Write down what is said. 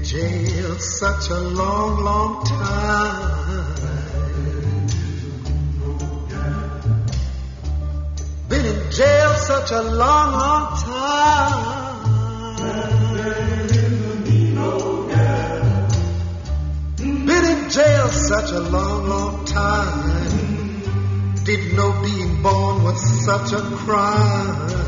jail such a long, long time. Been in jail such a long, long time. Been in jail such a long, long time. Didn't know being born was such a crime.